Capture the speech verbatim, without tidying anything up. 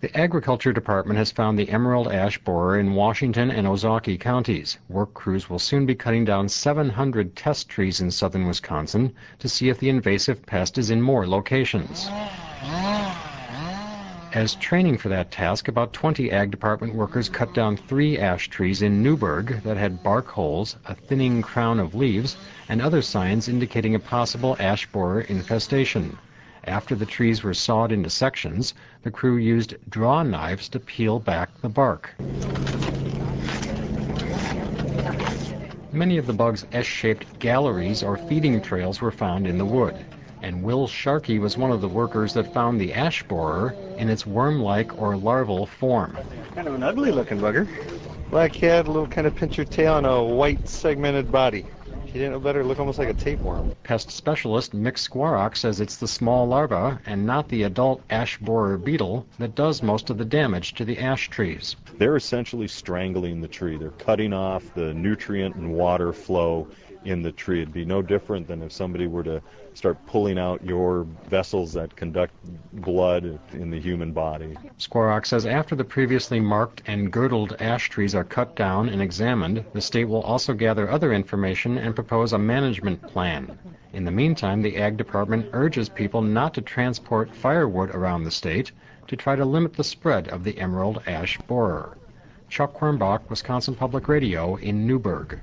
The Agriculture Department has found the emerald ash borer in Washington and Ozaukee counties. Work crews will soon be cutting down seven hundred test trees in southern Wisconsin to see if the invasive pest is in more locations. As training for that task, about twenty Ag Department workers cut down three ash trees in Newburgh that had bark holes, a thinning crown of leaves, and other signs indicating a possible ash borer infestation. After the trees were sawed into sections, the crew used draw knives to peel back the bark. Many of the bug's S-shaped galleries or feeding trails were found in the wood, and Will Sharkey was one of the workers that found the ash borer in its worm-like or larval form. Kind of an ugly-looking bugger. Black head, a little kind of pincher tail, and a white segmented body. He didn't know better, look almost like a tapeworm. Pest specialist Mick Squarrock says it's the small larva and not the adult ash borer beetle that does most of the damage to the ash trees. They're essentially strangling the tree. They're cutting off the nutrient and water flow in the tree. It'd be no different than if somebody were to start pulling out your vessels that conduct blood in the human body. Squarrock says after the previously marked and girdled ash trees are cut down and examined, the state will also gather other information and propose a management plan. In the meantime, the Ag Department urges people not to transport firewood around the state to try to limit the spread of the emerald ash borer. Chuck Quirmbach, Wisconsin Public Radio in Newburgh.